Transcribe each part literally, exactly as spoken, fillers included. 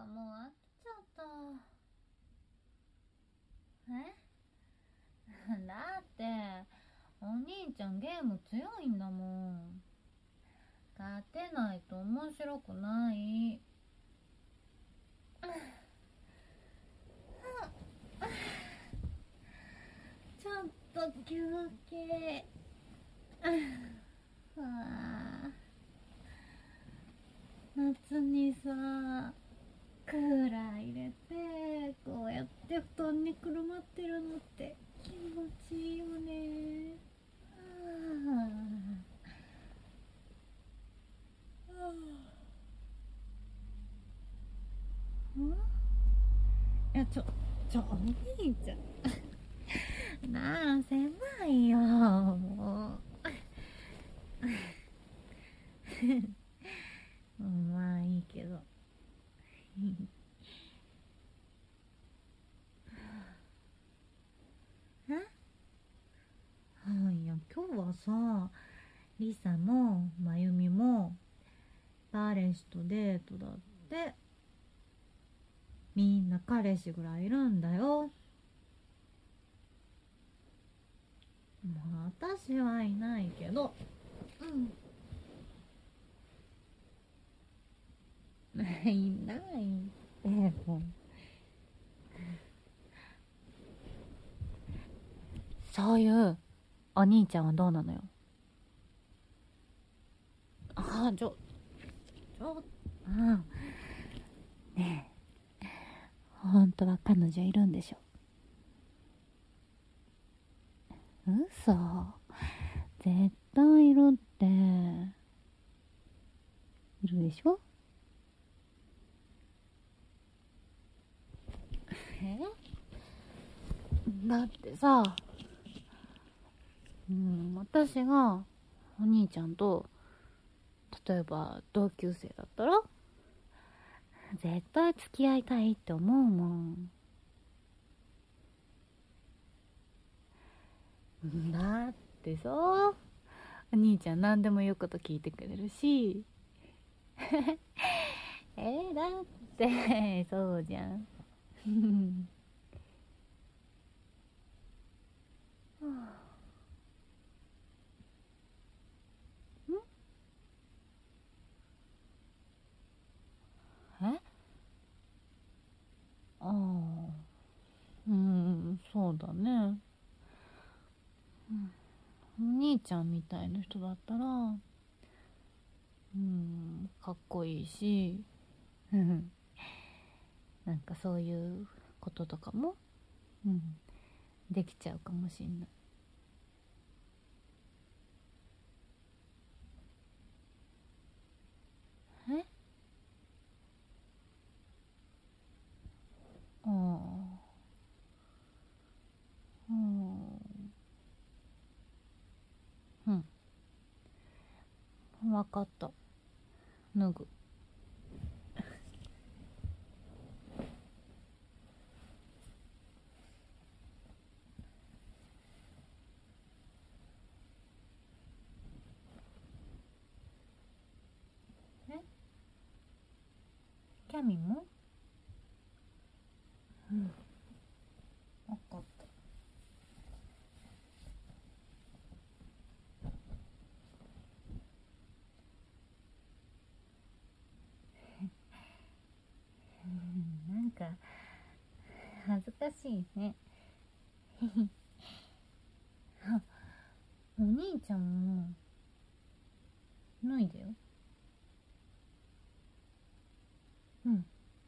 かもう飽きちゃった。えだってお兄ちゃんゲーム強いんだもん。勝てないと面白くない。ちょっと休憩。あ夏にさクーラー入れてこうやって布団にくるまってるのって気持ちいいよね。はあ、はあ、んいやちょちょお兄ちゃんなあ狭いよもうまあいいけどえはいや今日はさリサもまゆみも彼氏とデートだって。みんな彼氏ぐらいいるんだよ。まあ私はいないけど。うんいないってもうそういうお兄ちゃんはどうなのよ。あちょちょあねえ本当は彼女いるんでしょ。嘘絶対いるって。いるでしょ。えだってさ、うん、私がお兄ちゃんと例えば同級生だったら絶対付き合いたいって思うもん。だってさお兄ちゃん何でも言うこと聞いてくれるしえー、だってそうじゃんえああうんそうだね、うん、お兄ちゃんみたいな人だったらうんかっこいいしなんかそういうこととかも、うん、できちゃうかもしんない。えああうんうん分かった。脱ぐ。えキャミもうん分かった。うんなんか恥ずかしいねあお兄ちゃんも脱いでよ。うん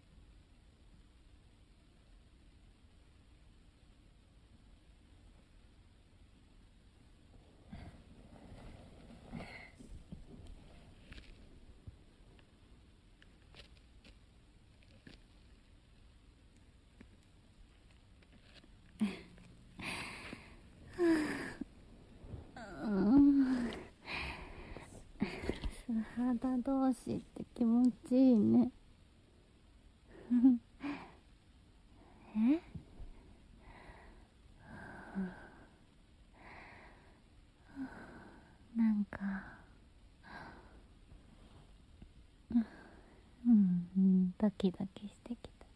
うん素肌同士って気持ちいいねえなんかうんドキドキしてきた。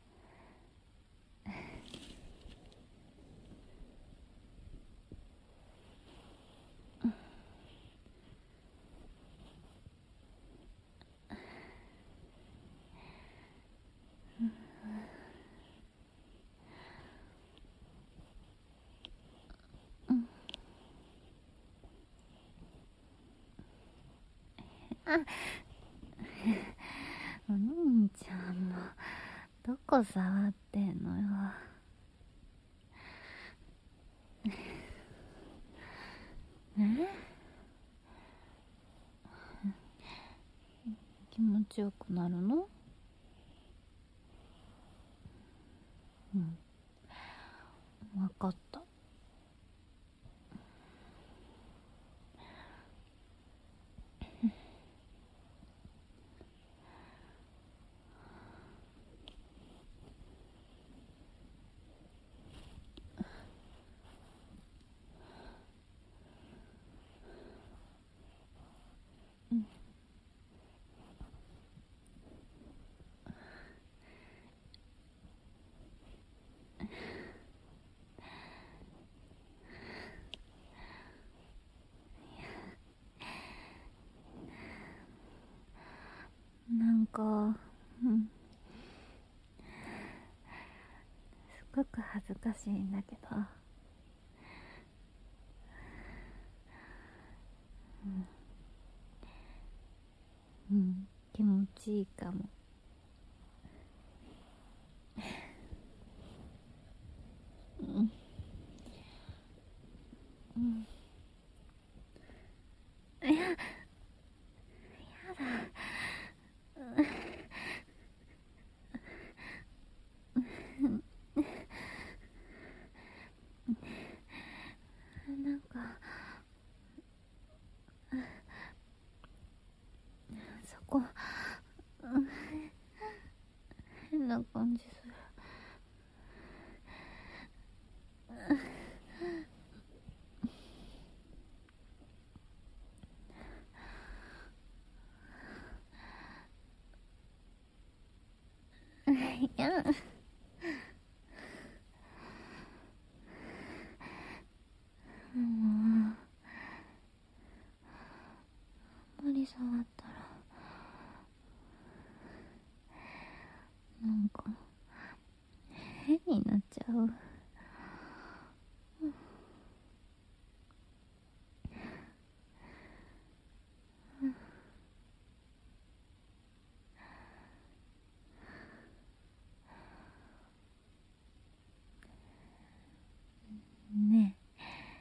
あ、お兄ちゃんもどこ触ってんのよ。え？気持ちよくなるの？うん、分かった。なんか、うん、すごく恥ずかしいんだけど、うん、うん、気持ちいいかも。うん、うん、いや、やだ。なんかそこ、変な感じする。いや、もうあんまり触ったらなんか変になっちゃう。ねえ、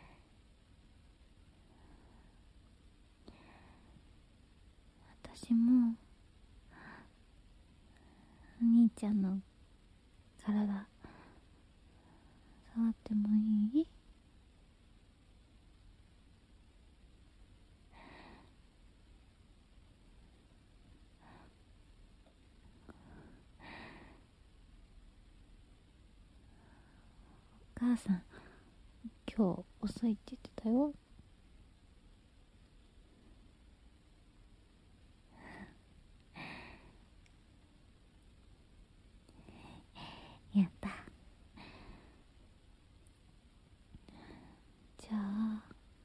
私もお兄ちゃんの体触ってもいい？お母さん今日遅いって言ってたよ。やった。じゃあ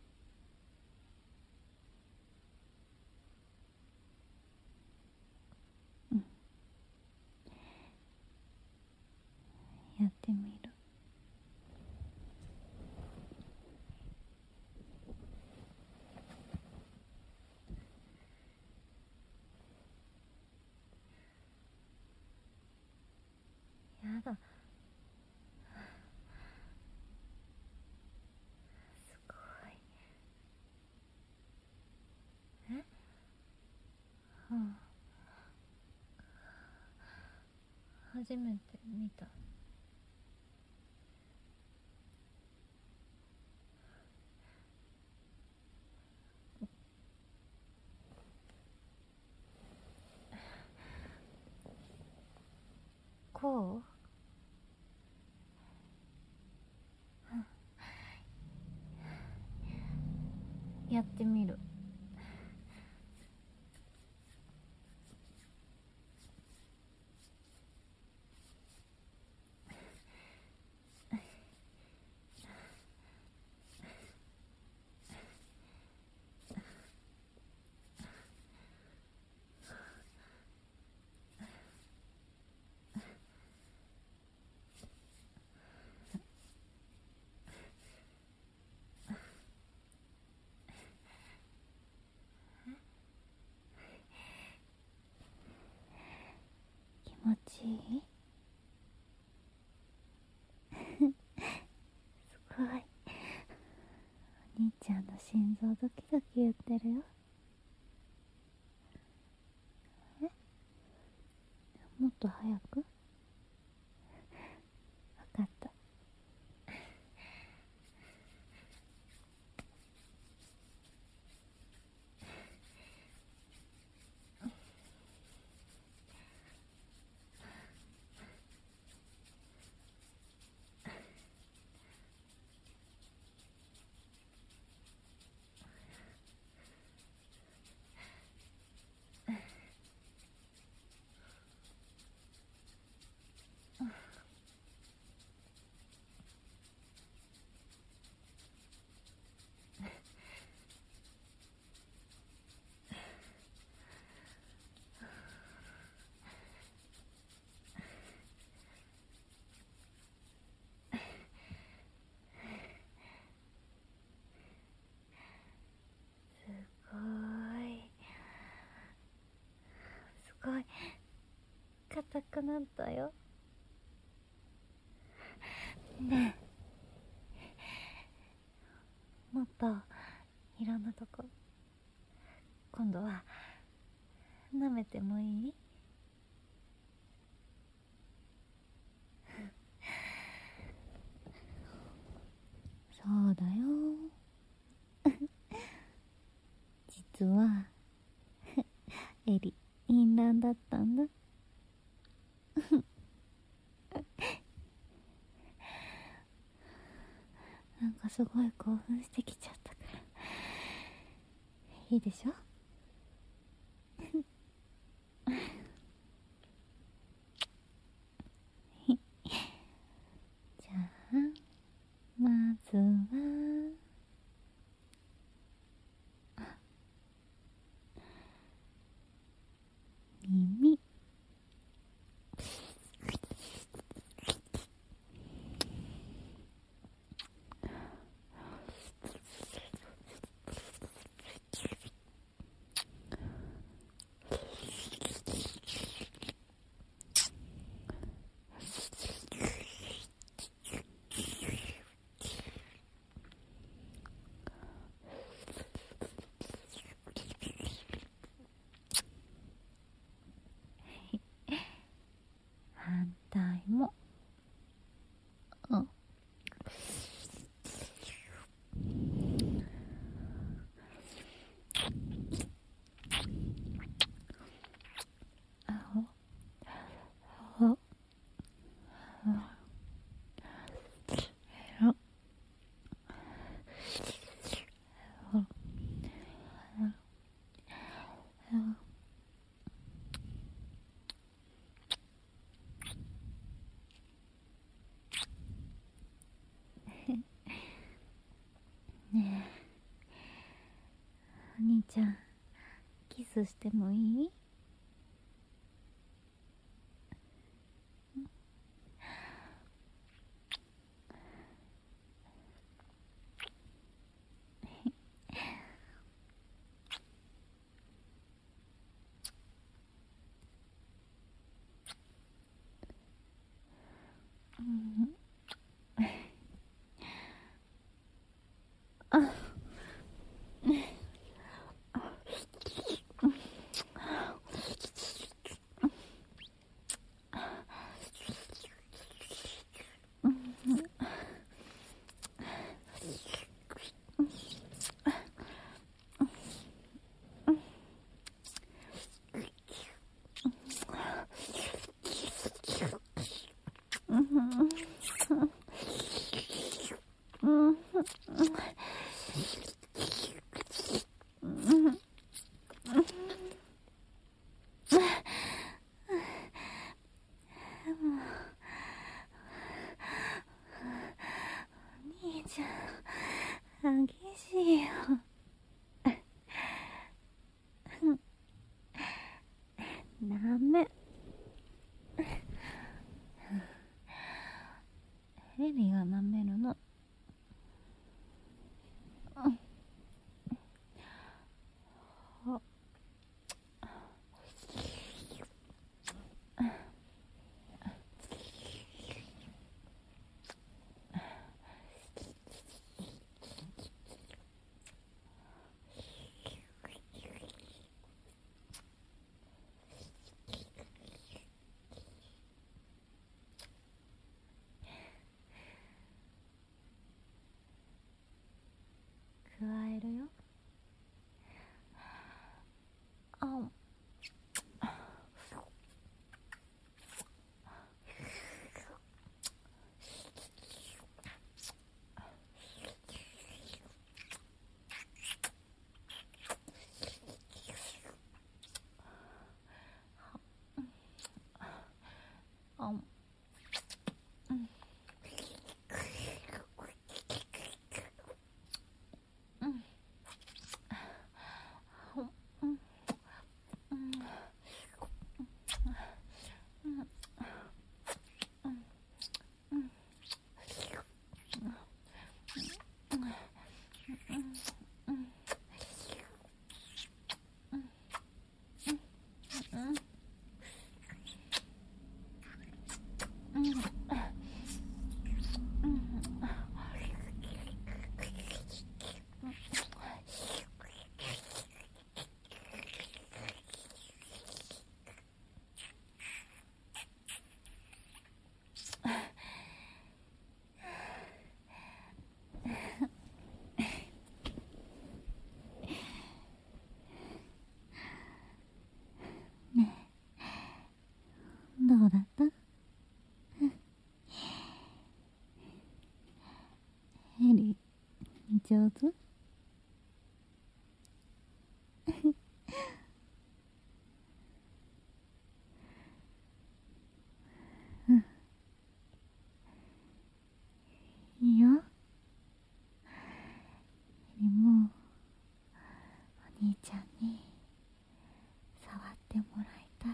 うん、やってみる。やだ、すごい。え、はあ、初めて見た。こうやってみる。 いい？すごい。お兄ちゃんの心臓ドキドキ言ってるよ。え？もっと早く？わかった。すごい。すごい。硬くなったよ。ねえ、もっといろんなとこ今度は舐めてもいい？そうだよ。実はエリ淫乱だったんだ。なんかすごい興奮してきちゃったからいいでしょ？じゃあまずは耳。反対も。うん。あお。あ。ねえ、お兄ちゃんキスしてもいい？うん。あ。兄ちゃん激しいよ。ダメ。エリが舐めるの。 るよ。ああうんどうだった？エリ上手？うんいいよ。エリもお兄ちゃんに触ってもらいたい。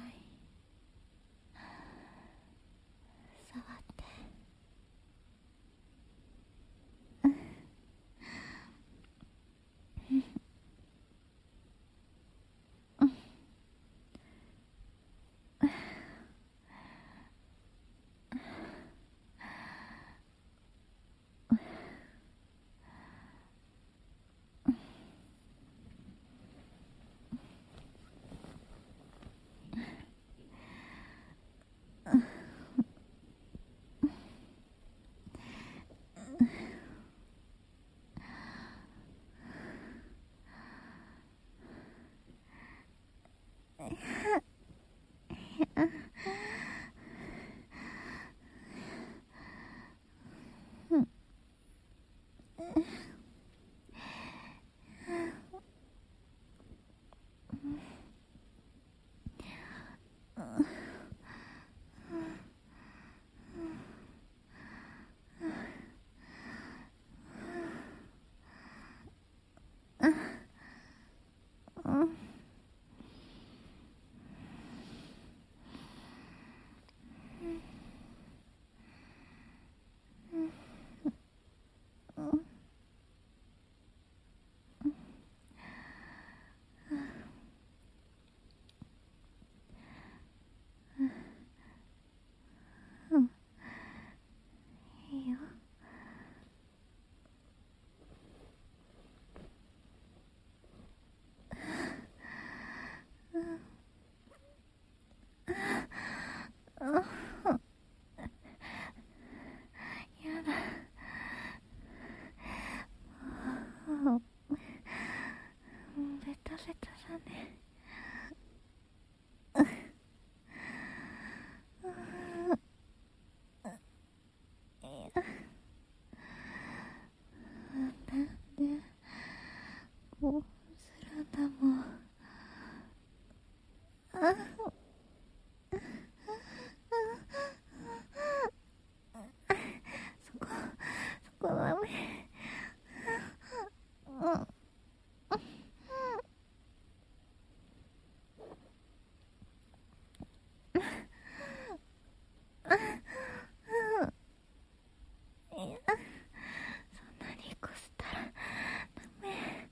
触って。いいよ。やだ。もうベタベタだね。なんでこうするんだもん。そこそこダメ。いやそんなにこすったらダメ。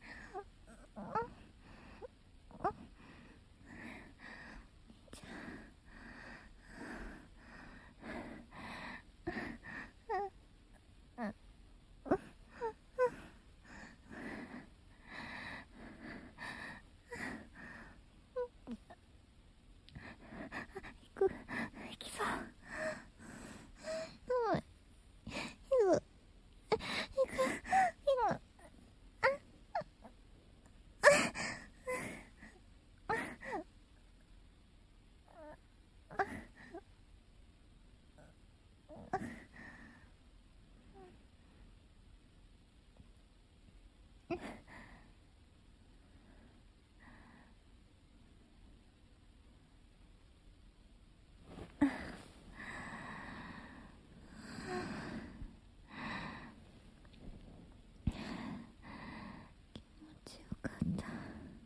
ちよかった。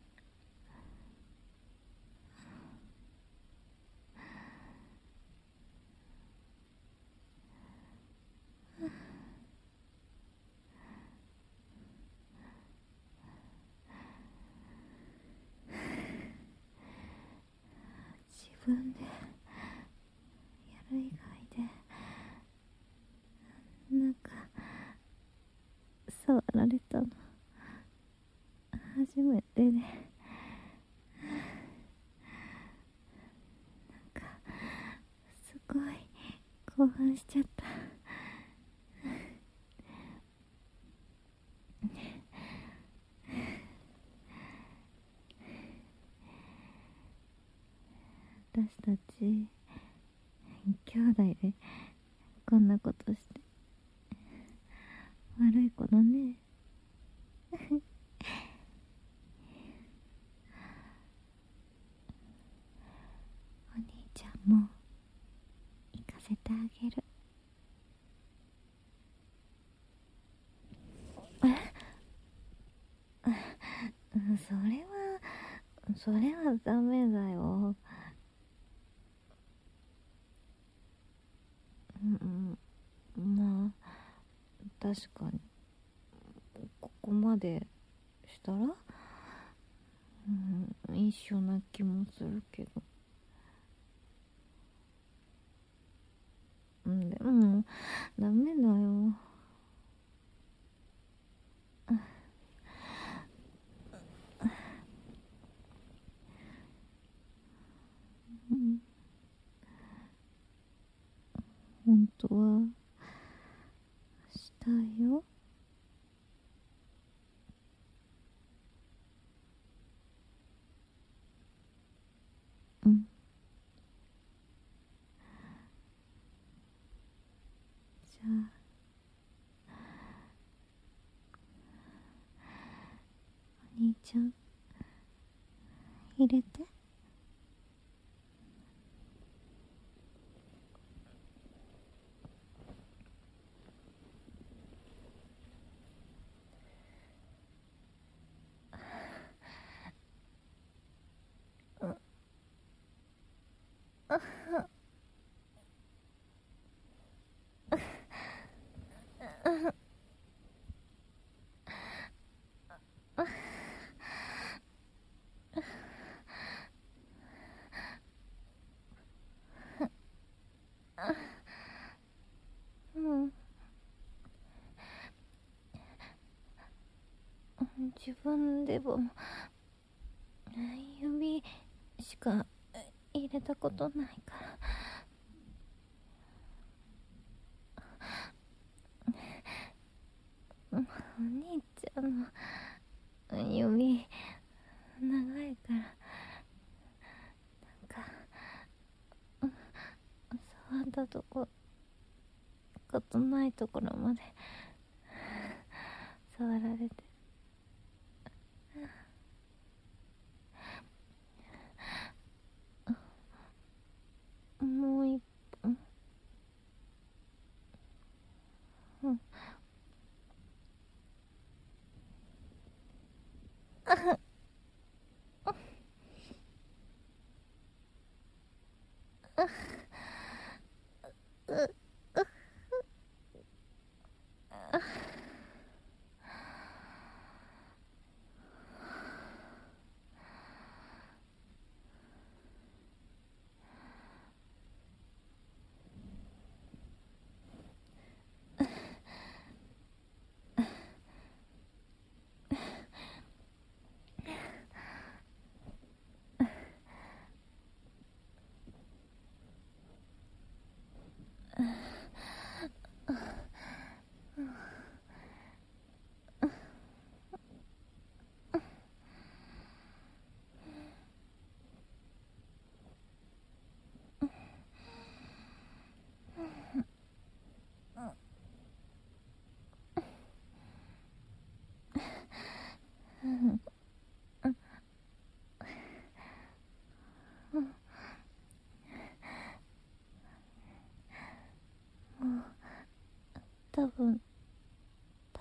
自分でやる以外でなんか触られたの初めてで、なんかすごい興奮しちゃった。私たち兄弟でこんなことして悪い子だね。お兄ちゃんも行かせてあげる。それはそれはダメだよ。うんうん、まあ確かにここまでしたら、うん、一緒な気もするけど、うん、でもダメだよ。うん、本当はしたいよ。うん、じゃあお兄ちゃん入れて。うん、自分でも指しか入れたことないから、お兄ちゃんの指長いから、なんか触ったとこことないところまで触られて、もう一本、うん、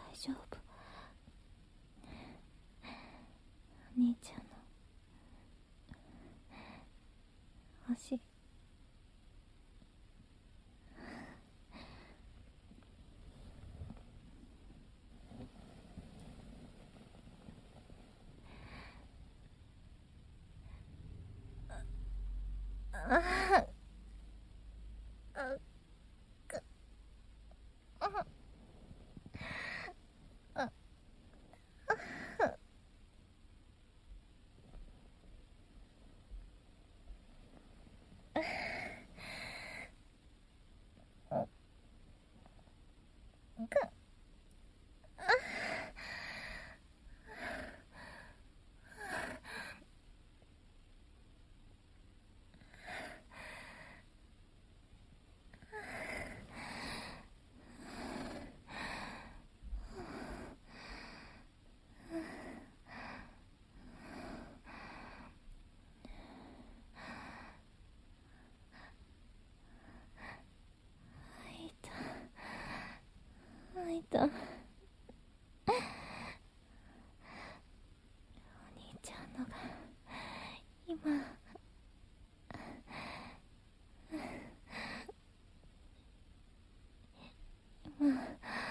丈夫。お兄ちゃんの足、ああ開いた。お兄ちゃんのが今今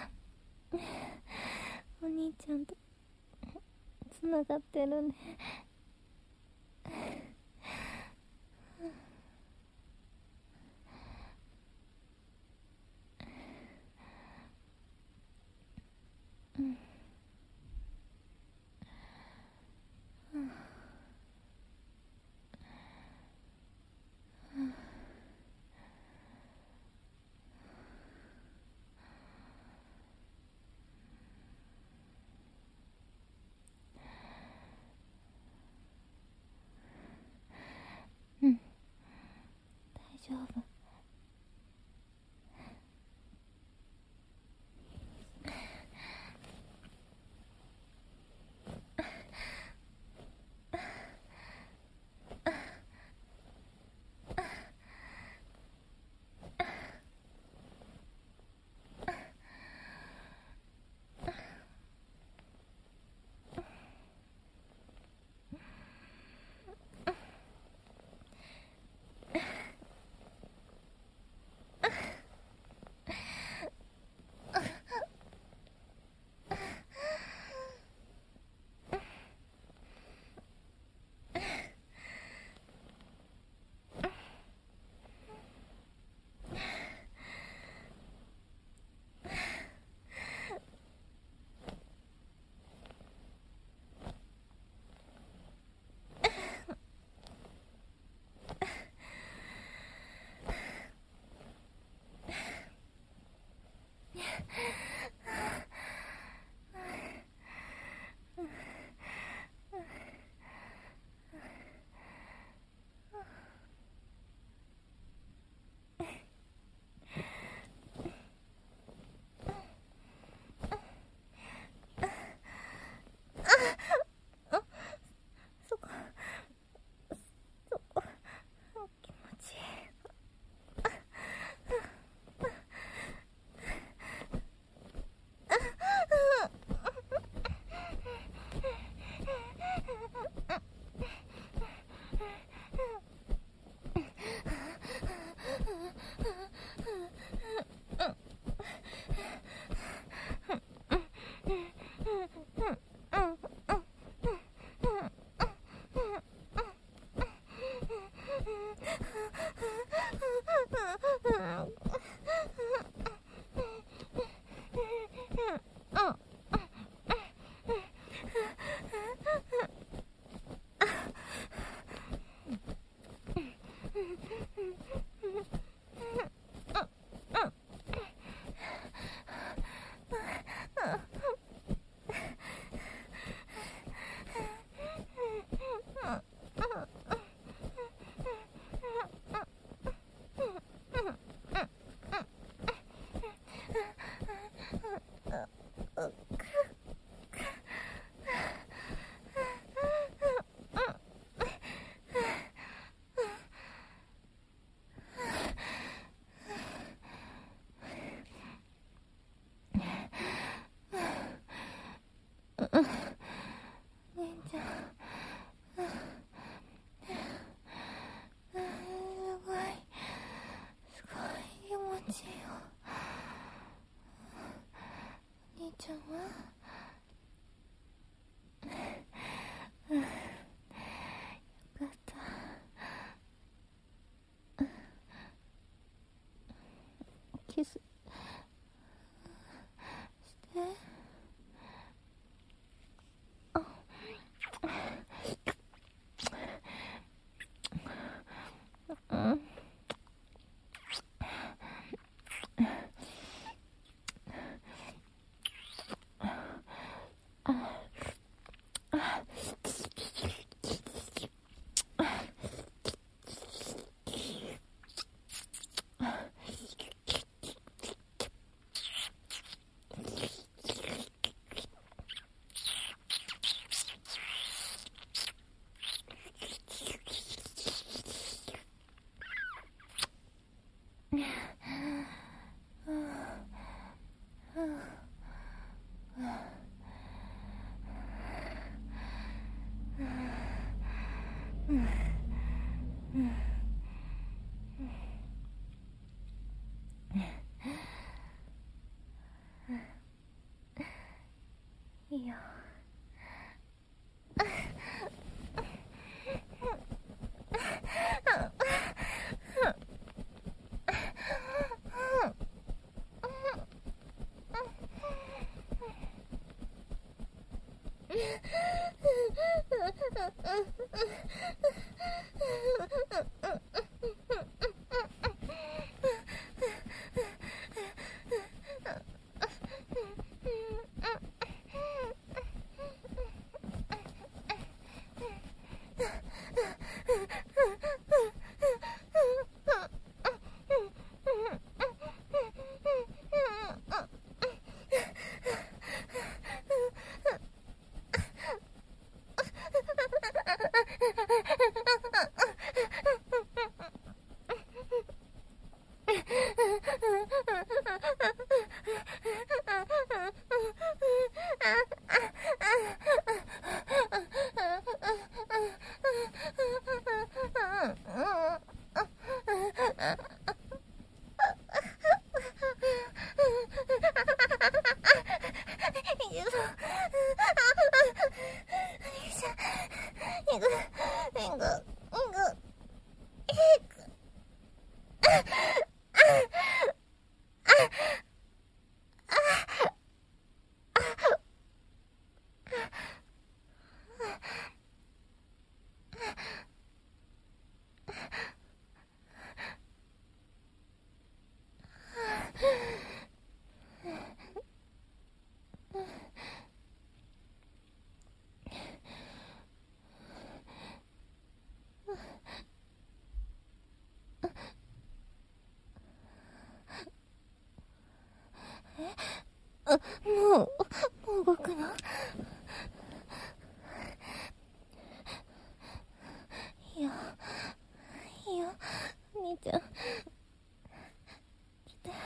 お兄ちゃんとつながってるね。うん、大丈夫。 いやあ、もう、もう動くの？いや、いいよ、兄ちゃん。来て。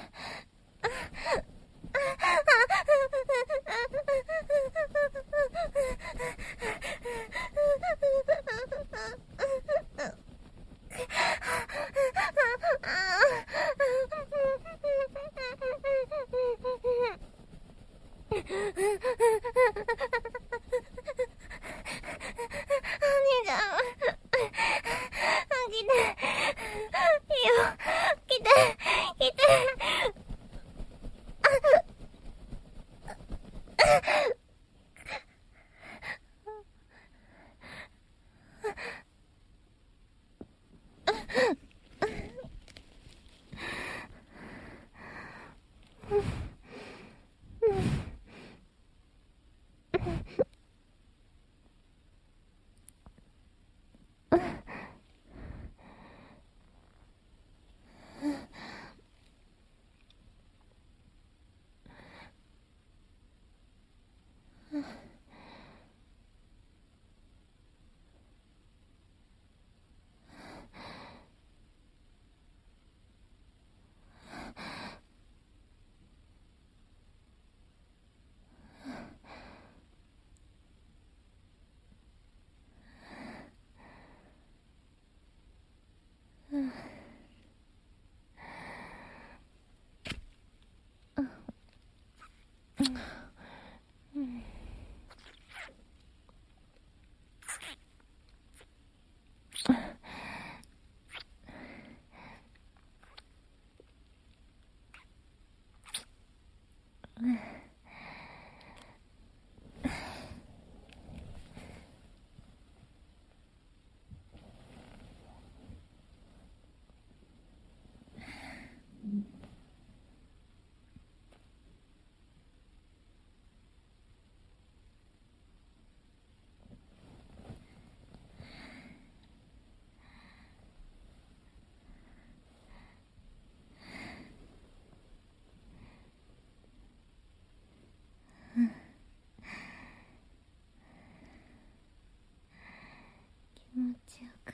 気持ちよかった。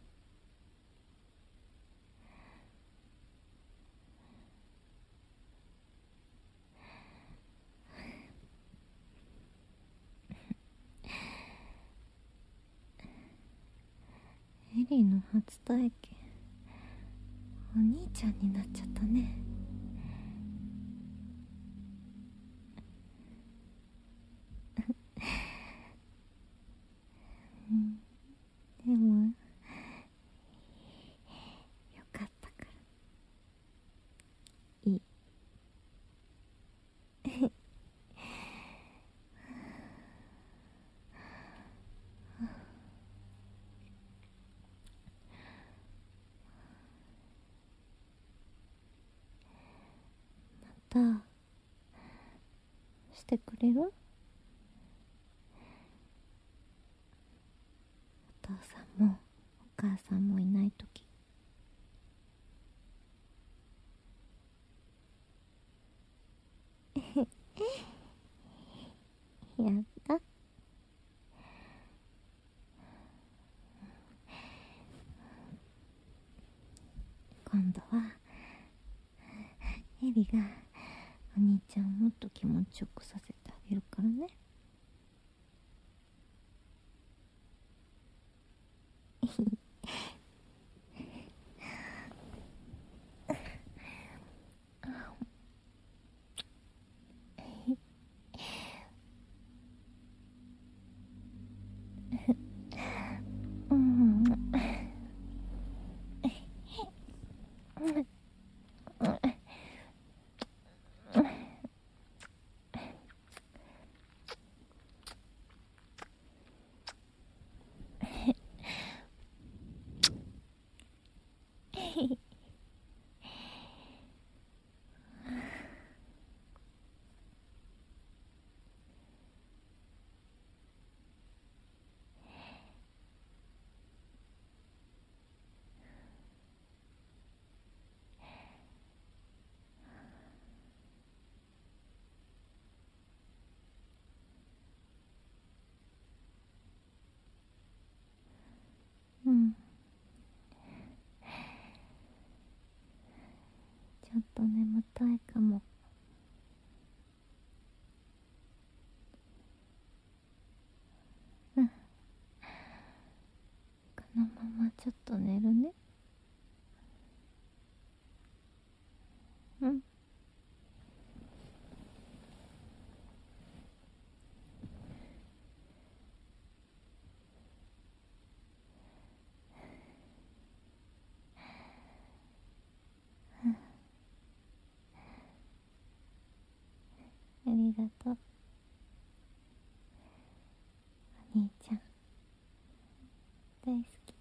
エリーの初体験、お兄ちゃんになっちゃったね。 タしてくれる？お父さんもお母さんもいないとき。やった。今度はエリがお兄ちゃんをもっと気持ちよくさせてあげるからね。うん。うん。ちょっと眠たいかも。うん。このままちょっと寝るね。うん。ありがとう。お兄ちゃん大好き。